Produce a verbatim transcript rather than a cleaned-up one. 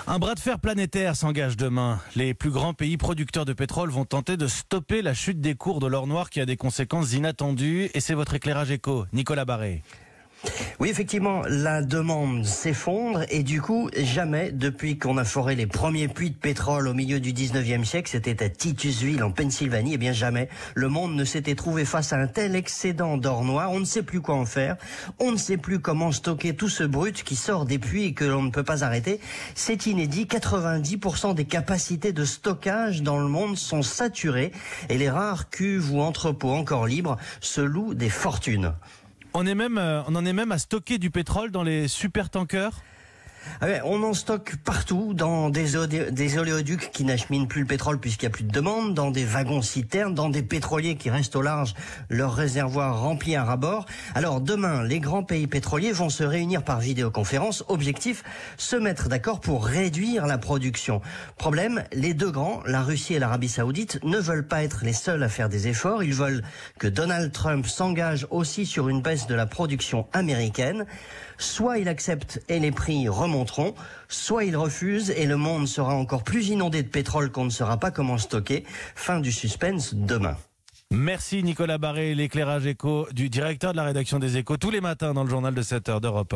Un bras de fer planétaire s'engage demain. Les plus grands pays producteurs de pétrole vont tenter de stopper la chute des cours de l'or noir qui a des conséquences inattendues. Et c'est votre éclairage éco, Nicolas Barré. Oui, effectivement, la demande s'effondre et du coup, jamais depuis qu'on a foré les premiers puits de pétrole au milieu du dix-neuvième siècle, c'était à Titusville en Pennsylvanie, et bien jamais le monde ne s'était trouvé face à un tel excédent d'or noir. On ne sait plus quoi en faire, on ne sait plus comment stocker tout ce brut qui sort des puits et que l'on ne peut pas arrêter. C'est inédit, quatre-vingt-dix pour cent des capacités de stockage dans le monde sont saturées et les rares cuves ou entrepôts encore libres se louent des fortunes. On, est même, euh, on en est même à stocker du pétrole dans les supertankers. Ah ouais, on en stocke partout, dans des, odé- des oléoducs qui n'acheminent plus le pétrole puisqu'il n'y a plus de demande, dans des wagons-citernes, dans des pétroliers qui restent au large, leurs réservoirs remplis à ras-bord. Alors demain, les grands pays pétroliers vont se réunir par vidéoconférence. Objectif, se mettre d'accord pour réduire la production. Problème, les deux grands, la Russie et l'Arabie Saoudite, ne veulent pas être les seuls à faire des efforts. Ils veulent que Donald Trump s'engage aussi sur une baisse de la production américaine. Soit il accepte et les prix remonteront, soit il refuse et le monde sera encore plus inondé de pétrole qu'on ne saura pas comment stocker. Fin du suspense demain. Merci Nicolas Barré, l'éclairage éco du directeur de la rédaction des Échos tous les matins dans le journal de sept heures d'Europe un.